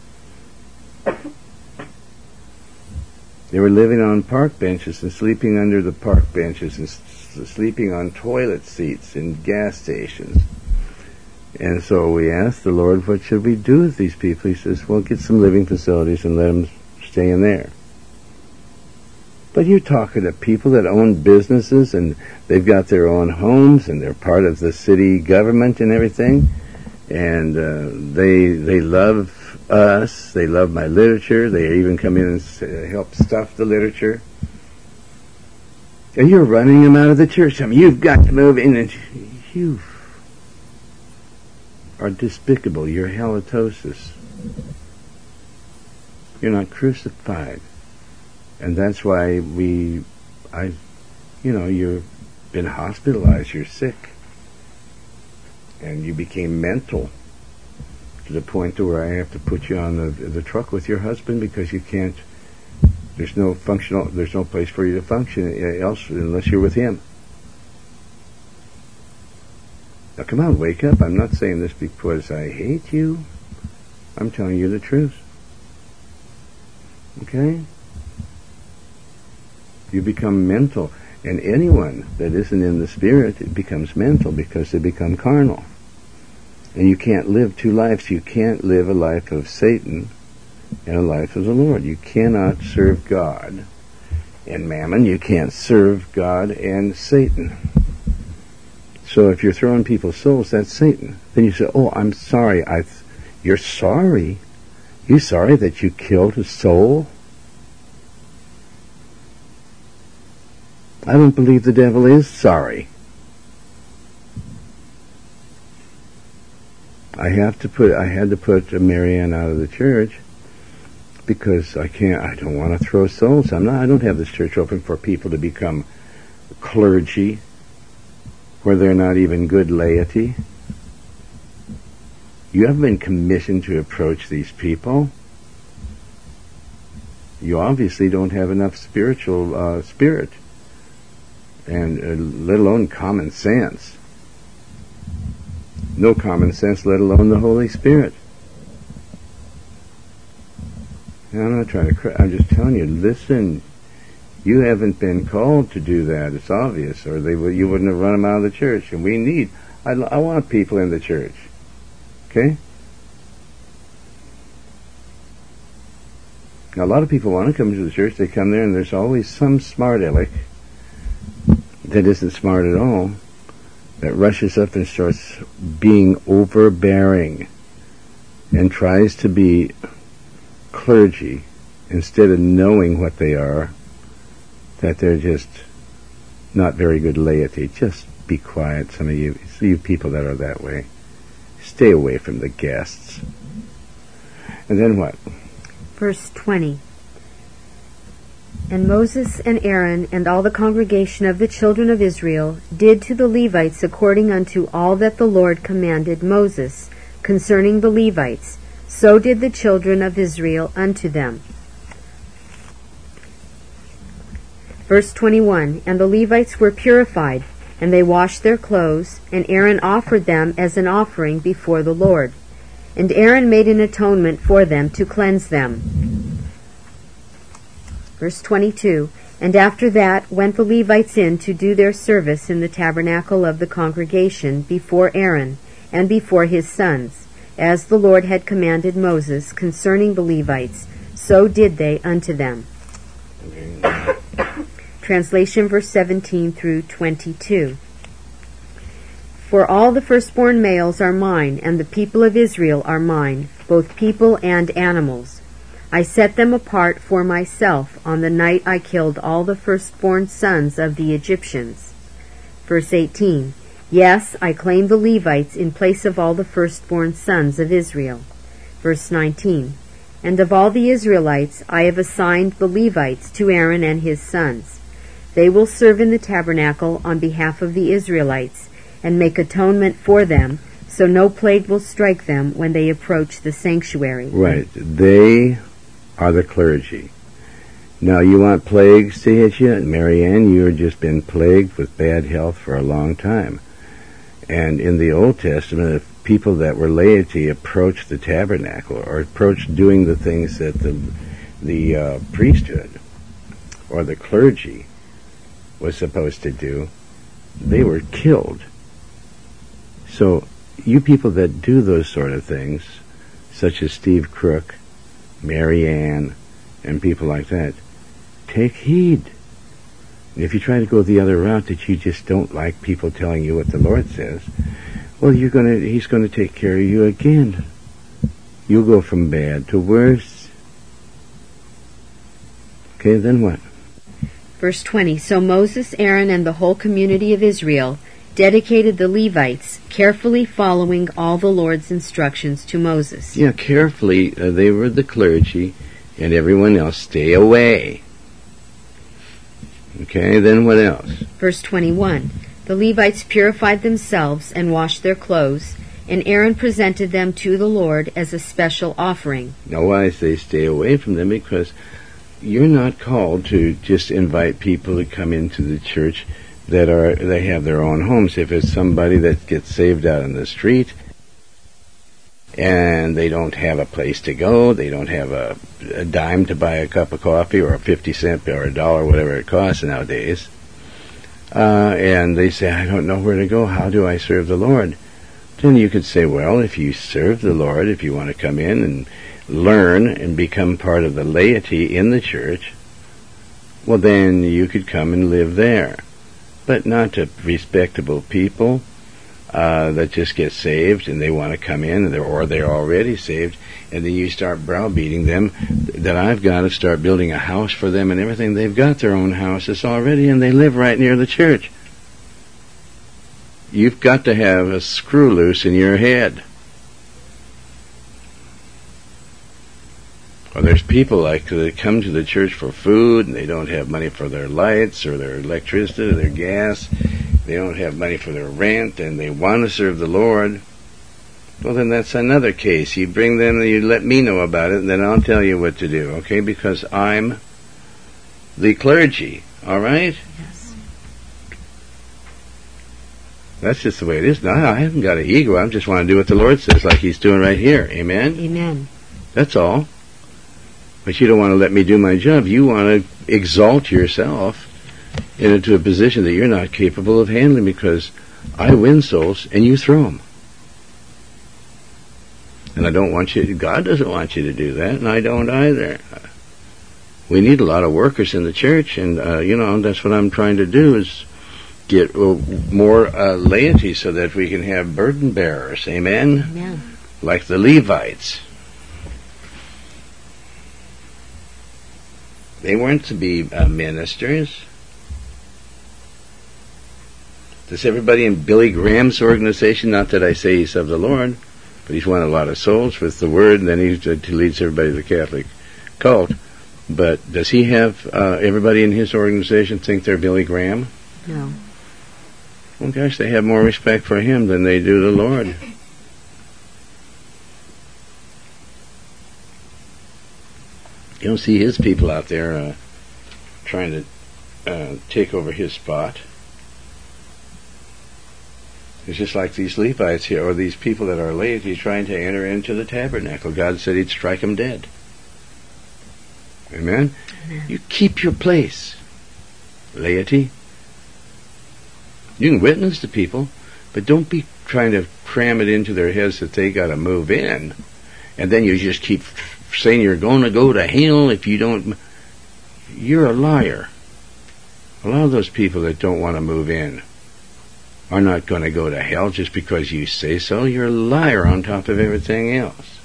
They were living on park benches and sleeping under the park benches and s- sleeping on toilet seats in gas stations. And so we asked the Lord, what should we do with these people? He says, well, get some living facilities and let them stay in there. But you're talking to people that own businesses and they've got their own homes and they're part of the city government and everything. And uh, they they love us. They love my literature. They even come in and uh, help stuff the literature. And you're running them out of the church. I mean, you've got to move in. And you are despicable. You're halitosis. You're not crucified. And that's why we, I, you know, you've been hospitalized, you're sick. And you became mental to the point to where I have to put you on the the truck with your husband because you can't, there's no functional, there's no place for you to function else unless you're with him. Now come on, wake up. I'm not saying this because I hate you. I'm telling you the truth. Okay? You become mental, and anyone that isn't in the Spirit, it becomes mental because they become carnal. And you can't live two lives. You can't live a life of Satan and a life of the Lord. You cannot serve God and mammon. You can't serve God and Satan. So if you're throwing people's souls, that's Satan. Then you say, oh, I'm sorry. I, th- You're sorry? You sorry that you killed a soul? I don't believe the devil is sorry. I have to put, I had to put Marianne out of the church because I can't, I don't want to throw souls. I'm not, I don't have this church open for people to become clergy where they're not even good laity. You haven't been commissioned to approach these people. You obviously don't have enough spiritual uh, spirit, and uh, let alone common sense. No common sense, let alone the Holy Spirit. And I'm not trying to cry. I'm just telling you, listen, you haven't been called to do that. It's obvious, or they would, you wouldn't have run them out of the church. And we need, I, I want people in the church. Okay? Now, a lot of people want to come to the church. They come there, and there's always some smart aleck that isn't smart at all, that rushes up and starts being overbearing and tries to be clergy instead of knowing what they are, that they're just not very good laity. Just be quiet, some of you, you people that are that way. Stay away from the guests. And then what? Verse twenty. And Moses and Aaron and all the congregation of the children of Israel did to the Levites according unto all that the Lord commanded Moses concerning the Levites. So did the children of Israel unto them. Verse twenty-one. And the Levites were purified, and they washed their clothes, and Aaron offered them as an offering before the Lord. And Aaron made an atonement for them to cleanse them. Verse twenty-two. And after that went the Levites in to do their service in the tabernacle of the congregation before Aaron and before his sons, as the Lord had commanded Moses concerning the Levites, so did they unto them. Translation verse seventeen through twenty-two. For all the firstborn males are mine, and the people of Israel are mine, both people and animals. I set them apart for myself on the night I killed all the firstborn sons of the Egyptians. Verse eighteen. Yes, I claim the Levites in place of all the firstborn sons of Israel. Verse nineteen. And of all the Israelites I have assigned the Levites to Aaron and his sons. They will serve in the tabernacle on behalf of the Israelites, and make atonement for them, so no plague will strike them when they approach the sanctuary. Right. They are the clergy. Now, you want plagues to hit you? Marianne, you've just been plagued with bad health for a long time. And in the Old Testament, if people that were laity approached the tabernacle or approached doing the things that the, the uh, priesthood or the clergy was supposed to do, they were killed. So, you people that do those sort of things, such as Steve Crook, Marianne, and people like that, take heed. If you try to go the other route that you just don't like people telling you what the Lord says, well, you're gonna, He's going to take care of you again. You'll go from bad to worse. Okay, then what? Verse twenty. So Moses, Aaron, and the whole community of Israel dedicated the Levites, carefully following all the Lord's instructions to Moses. Yeah, carefully. Uh, they were the clergy, and everyone else stay away. Okay, then what else? Verse twenty-one. The Levites purified themselves and washed their clothes, and Aaron presented them to the Lord as a special offering. Now, why say stay away from them? Because you're not called to just invite people to come into the church that are they have their own homes. If it's somebody that gets saved out in the street and they don't have a place to go, they don't have a, a dime to buy a cup of coffee or a fifty cent or a dollar, whatever it costs nowadays, uh, and they say, I don't know where to go, how do I serve the Lord? Then you could say, well, if you serve the Lord, if you want to come in and learn and become part of the laity in the church, well, then you could come and live there. But not to respectable people uh, that just get saved and they want to come in, and they're, or they're already saved, and then you start browbeating them that I've got to start building a house for them and everything. They've got their own houses already, and they live right near the church. You've got to have a screw loose in your head. Well, there's people like that come to the church for food, and they don't have money for their lights or their electricity or their gas. They don't have money for their rent, and they want to serve the Lord. Well, then that's another case. You bring them and you let me know about it, and then I'll tell you what to do, okay? Because I'm the clergy, all right? Yes. That's just the way it is. Now, I haven't got an ego. I just want to do what the Lord says, like He's doing right here. Amen? Amen. That's all. But you don't want to let me do my job. You want to exalt yourself into a position that you're not capable of handling, because I win souls and you throw them. And I don't want you to, God doesn't want you to do that, and I don't either. We need a lot of workers in the church, and, uh, you know, that's what I'm trying to do, is get uh, more uh, laity so that we can have burden bearers. Amen? Amen. Like the Levites. They weren't to be uh, ministers. Does everybody in Billy Graham's organization, not that I say he's of the Lord, but he's won a lot of souls with the Word, and then he leads everybody to the Catholic cult. But does he have uh, everybody in his organization think they're Billy Graham? No. Well, gosh, they have more respect for him than they do the Lord. You don't see his people out there uh, trying to uh, take over his spot. It's just like these Levites here, or these people that are laity trying to enter into the tabernacle. God said He'd strike them dead. Amen? Amen. You keep your place, laity. You can witness to people, but don't be trying to cram it into their heads that they got to move in, and then you just keep saying you're going to go to hell if you don't. You're a liar. A lot of those people that don't want to move in are not going to go to hell just because you say so. You're a liar on top of everything else.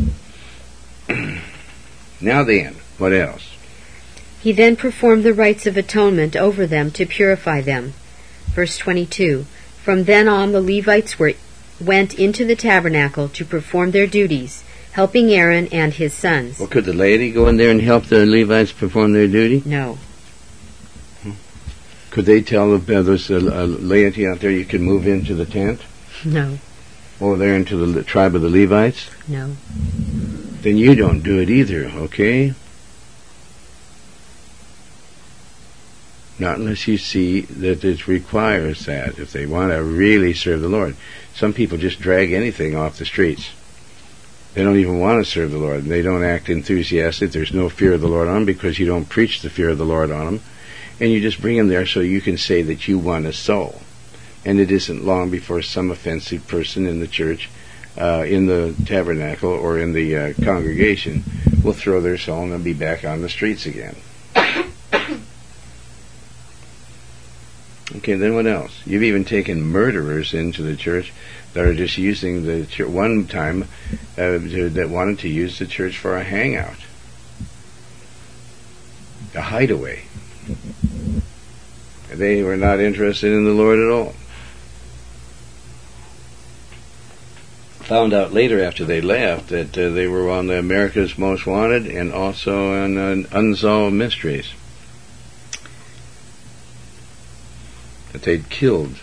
Now then, what else? He then performed the rites of atonement over them to purify them. Verse twenty-two. From then on the Levites were, went into the tabernacle to perform their duties, helping Aaron and his sons. Well, could the laity go in there and help the Levites perform their duty? No. Could they tell the, uh, those uh, uh, laity out there you can move into the tent? No. Over there into the le- tribe of the Levites? No. Then you don't do it either, okay? Not unless you see that it requires that, if they want to really serve the Lord. Some people just drag anything off the streets. They don't even want to serve the Lord. They don't act enthusiastic. There's no fear of the Lord on them because you don't preach the fear of the Lord on them. And you just bring them there so you can say that you won a soul. And it isn't long before some offensive person in the church, uh, in the tabernacle or in the uh, congregation, will throw their soul and they'll be back on the streets again. Okay, then what else? You've even taken murderers into the church that are just using the church. One time, uh, that wanted to use the church for a hangout, a hideaway. They were not interested in the Lord at all. Found out later after they left that uh, they were on the America's Most Wanted and also on uh, Unsolved Mysteries. That they'd killed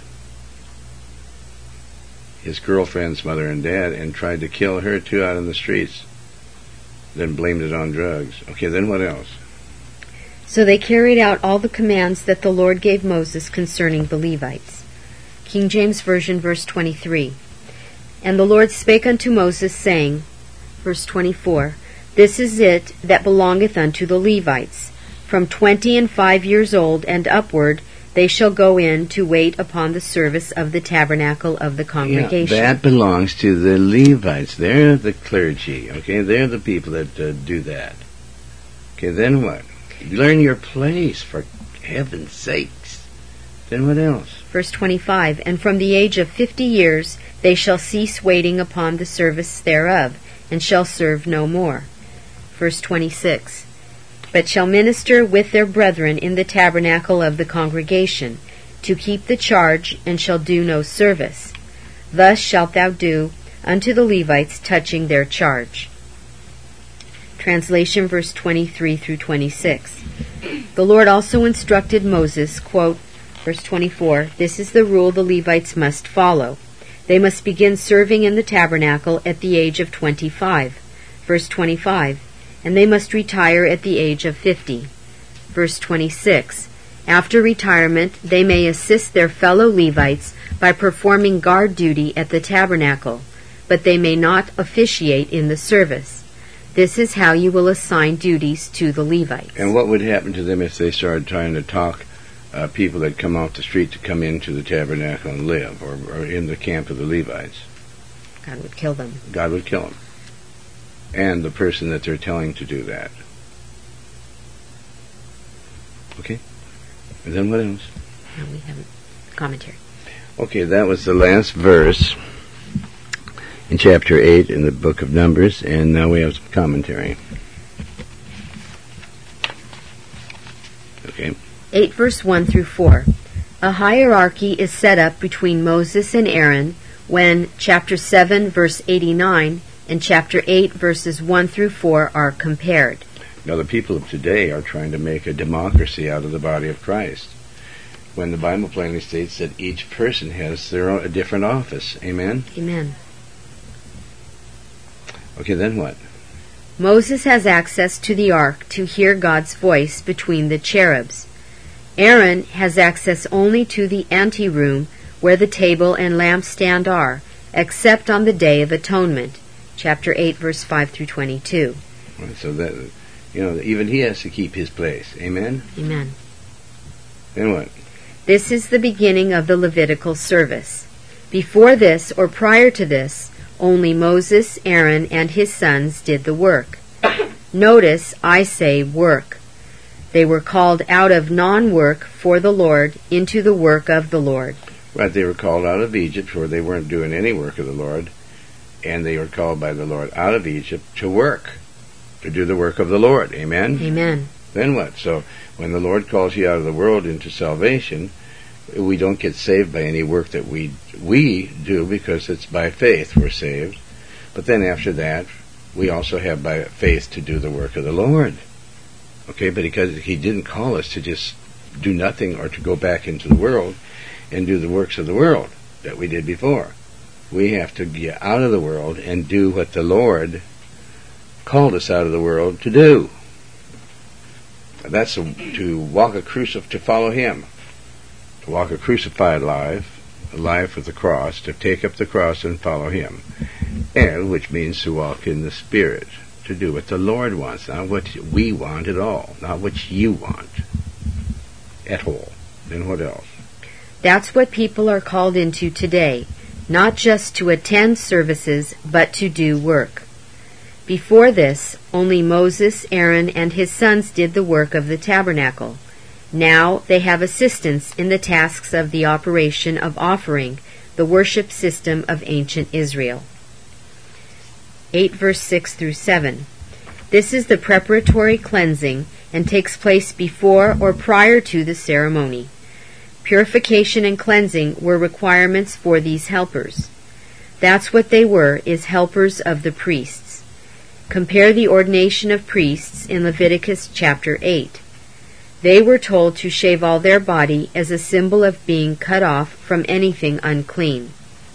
his girlfriend's mother and dad and tried to kill her too out in the streets. Then blamed it on drugs. Okay, then what else? So they carried out all the commands that the Lord gave Moses concerning the Levites. King James Version, verse twenty-three. And the Lord spake unto Moses, saying, verse twenty-four, This is it that belongeth unto the Levites. From twenty and five years old and upward they shall go in to wait upon the service of the tabernacle of the congregation. Yeah, that belongs to the Levites. They're the clergy, okay? They're the people that uh, do that. Okay, then what? Learn your place, for heaven's sakes. Then what else? Verse twenty-five, And from the age of fifty years they shall cease waiting upon the service thereof, and shall serve no more. Verse twenty-six, But shall minister with their brethren in the tabernacle of the congregation, to keep the charge, and shall do no service. Thus shalt thou do unto the Levites touching their charge. Translation verse twenty-three through twenty-six. The Lord also instructed Moses, quote, verse twenty-four, "This is the rule the Levites must follow. They must begin serving in the tabernacle at the age of twenty-five. Verse twenty-five, and they must retire at the age of fifty. Verse twenty-six, after retirement, they may assist their fellow Levites by performing guard duty at the tabernacle, but they may not officiate in the service. This is how you will assign duties to the Levites." And what would happen to them if they started trying to talk uh, people that come off the street to come into the tabernacle and live, or, or in the camp of the Levites? God would kill them. God would kill them. And the person that they're telling to do that. Okay? And then what else? No, we haven't. Commentary. Okay, that was the last verse in chapter eight in the book of Numbers, and now we have some commentary. Okay. eight verse one through four. A hierarchy is set up between Moses and Aaron when chapter seven verse eighty-nine and chapter eight verses one through four are compared. Now the people of today are trying to make a democracy out of the body of Christ, when the Bible plainly states that each person has their own, a different office. Amen? Amen. Okay, then what? Moses has access to the ark to hear God's voice between the cherubs. Aaron has access only to the anteroom where the table and lampstand are, except on the Day of Atonement. Chapter eight, verse five through twenty-two. Right, so that, you know, even he has to keep his place. Amen? Amen. Then what? This is the beginning of the Levitical service. Before this, or prior to this, only Moses, Aaron, and his sons did the work. Notice, I say work. They were called out of non-work for the Lord into the work of the Lord. Right, they were called out of Egypt where they weren't doing any work of the Lord, and they were called by the Lord out of Egypt to work, to do the work of the Lord. Amen? Amen. Then what? So when the Lord calls you out of the world into salvation, we don't get saved by any work that we we do, because it's by faith we're saved. But then after that, we also have by faith to do the work of the Lord. Okay, but because he didn't call us to just do nothing or to go back into the world and do the works of the world that we did before. We have to get out of the world and do what the Lord called us out of the world to do. That's to, to walk a crucif to follow him, to walk a crucified life, a life with the cross, to take up the cross and follow him, and which means to walk in the Spirit, to do what the Lord wants, not what we want at all, not what you want at all. Then what else? That's what people are called into today, not just to attend services, but to do work. Before this, only Moses, Aaron, and his sons did the work of the tabernacle. Now they have assistance in the tasks of the operation of offering, the worship system of ancient Israel. eight verse six through seven. This is the preparatory cleansing and takes place before or prior to the ceremony. Purification and cleansing were requirements for these helpers. That's what they were, is helpers of the priests. Compare the ordination of priests in Leviticus chapter eight. They were told to shave all their body as a symbol of being cut off from anything unclean.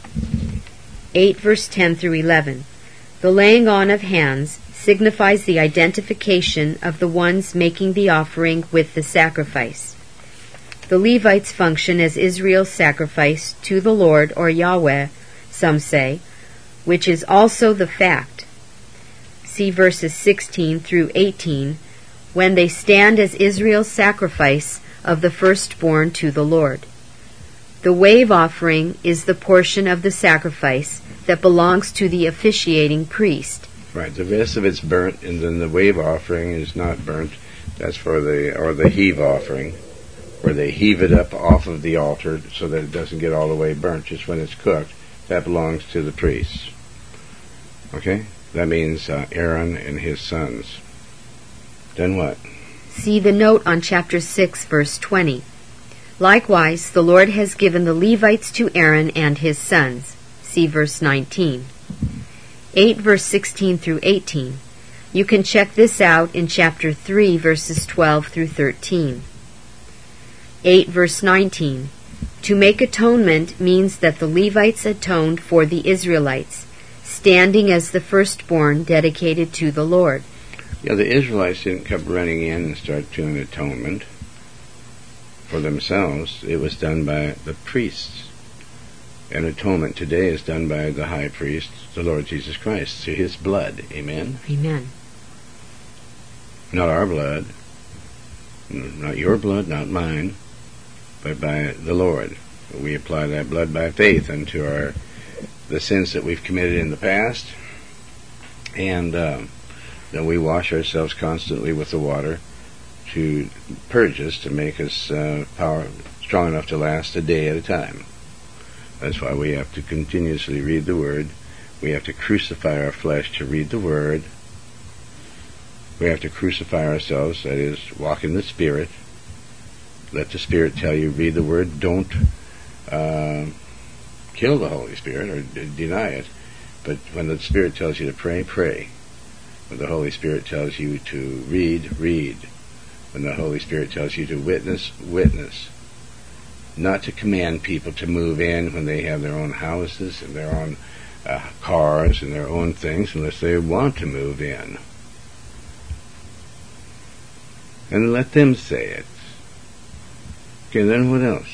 eight verse ten through eleven. The laying on of hands signifies the identification of the ones making the offering with the sacrifice. The Levites function as Israel's sacrifice to the Lord, or Yahweh, some say, which is also the fact. See verses sixteen through eighteen, when they stand as Israel's sacrifice of the firstborn to the Lord. The wave offering is the portion of the sacrifice that belongs to the officiating priest. Right, the rest of it's burnt, and then the wave offering is not burnt. That's for the, or the heave offering, where they heave it up off of the altar so that it doesn't get all the way burnt just when it's cooked. That belongs to the priests. Okay? That means uh, Aaron and his sons. Then what? See the note on chapter six, verse twenty. Likewise, the Lord has given the Levites to Aaron and his sons. See verse nineteen. eight verse sixteen through eighteen. You can check this out in chapter three, verses twelve through thirteen. eight verse nineteen. To make atonement means that the Levites atoned for the Israelites, standing as the firstborn dedicated to the Lord. Yeah, the Israelites didn't come running in and start doing atonement for themselves. It was done by the priests. And atonement today is done by the high priest, the Lord Jesus Christ, through his blood. Amen? Amen. Not our blood, not your blood, not mine, but by the Lord. We apply that blood by faith unto our the sins that we've committed in the past, and um, then we wash ourselves constantly with the water to purge us, to make us uh, power strong enough to last a day at a time. That's why we have to continuously read the Word. We have to crucify our flesh to read the Word. We have to crucify ourselves, that is, walk in the Spirit. Let the Spirit tell you, read the Word. Don't uh, kill the Holy Spirit or d- deny it. But when the Spirit tells you to pray, pray. When the Holy Spirit tells you to read, read. When the Holy Spirit tells you to witness, witness. Not to command people to move in when they have their own houses and their own uh, cars and their own things, unless they want to move in. And let them say it. Okay, then what else?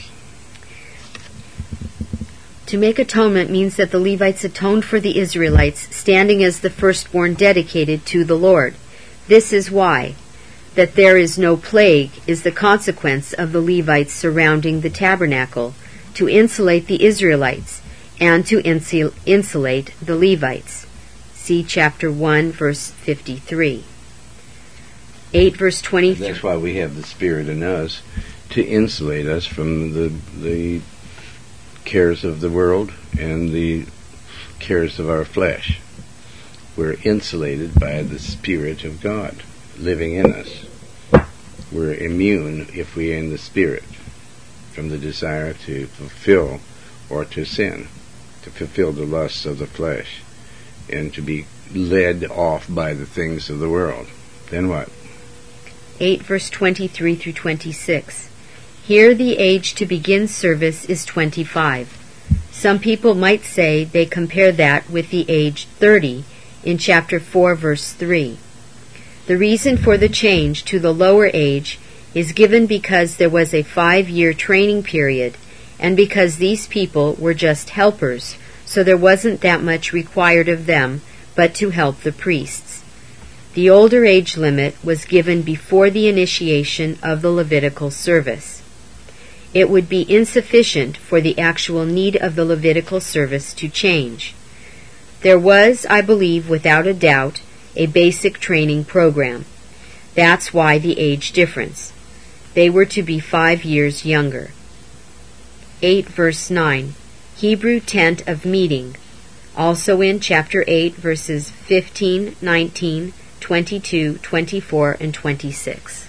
To make atonement means that the Levites atoned for the Israelites, standing as the firstborn dedicated to the Lord. This is why that there is no plague is the consequence of the Levites surrounding the tabernacle, to insulate the Israelites, and to insul- insulate the Levites. See chapter one, verse fifty-three. eight, verse twenty-three. That's why we have the Spirit in us, to insulate us from the the cares of the world and the cares of our flesh. We're insulated by the Spirit of God living in us. We're immune, if we are in the Spirit, from the desire to fulfill or to sin, to fulfill the lusts of the flesh, and to be led off by the things of the world. Then what? eight, verse twenty-three through twenty-six. Here the age to begin service is twenty-five. Some people might say they compare that with the age thirty in chapter four, verse three. The reason for the change to the lower age is given because there was a five-year training period, and because these people were just helpers, so there wasn't that much required of them but to help the priests. The older age limit was given before the initiation of the Levitical service. It would be insufficient for the actual need of the Levitical service to change. There was, I believe, without a doubt, a basic training program. That's why the age difference. They were to be five years younger. eight, verse nine. Hebrew tent of meeting. Also in chapter eight, verses fifteen, nineteen, twenty-two, twenty-four, and twenty-six.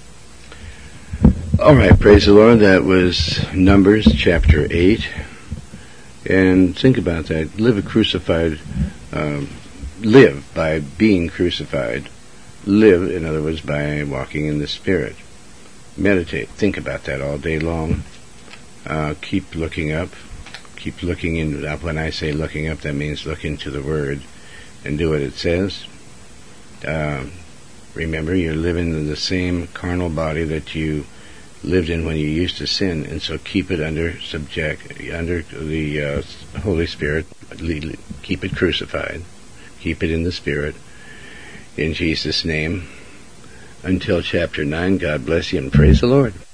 All right, praise the Lord. That was Numbers chapter eight. And think about that. Live a crucified, um, live by being crucified. Live, in other words, by walking in the Spirit. Meditate. Think about that all day long. Uh, keep looking up. Keep looking in. When I say looking up, that means look into the Word and do what it says. Um, remember, you're living in the same carnal body that you lived in when you used to sin, and so keep it under subject, under the uh, Holy Spirit. Keep it crucified. Keep it in the Spirit. In Jesus' name. Until chapter nine, God bless you and praise the Lord.